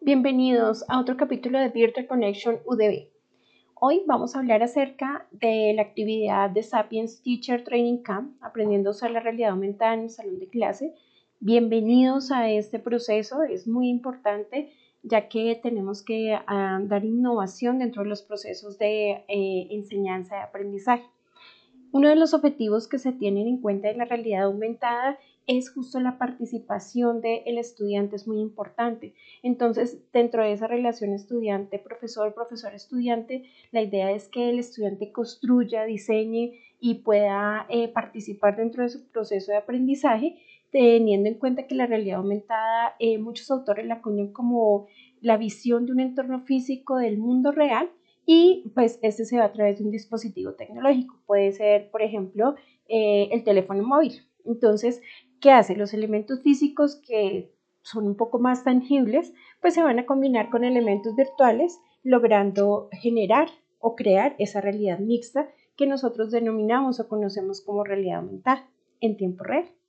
Bienvenidos a otro capítulo de Virtual Connection UDB. Hoy vamos a hablar acerca de la actividad de Sapiens Teacher Training Camp, aprendiendo a usar la realidad aumentada en el salón de clase. Bienvenidos a este proceso, es muy importante ya que tenemos que dar innovación dentro de los procesos de enseñanza y aprendizaje. Uno de los objetivos que se tienen en cuenta en la realidad aumentada es justo la participación del estudiante, es muy importante. Entonces, dentro de esa relación estudiante-profesor, profesor-estudiante, la idea es que el estudiante construya, diseñe y pueda participar dentro de su proceso de aprendizaje, teniendo en cuenta que la realidad aumentada, muchos autores la acuñan como la visión de un entorno físico del mundo real, y pues este se va a través de un dispositivo tecnológico. Puede ser, por ejemplo, el teléfono móvil. Entonces, ¿qué hace? Los elementos físicos que son un poco más tangibles, pues se van a combinar con elementos virtuales, logrando generar o crear esa realidad mixta que nosotros denominamos o conocemos como realidad aumentada en tiempo real.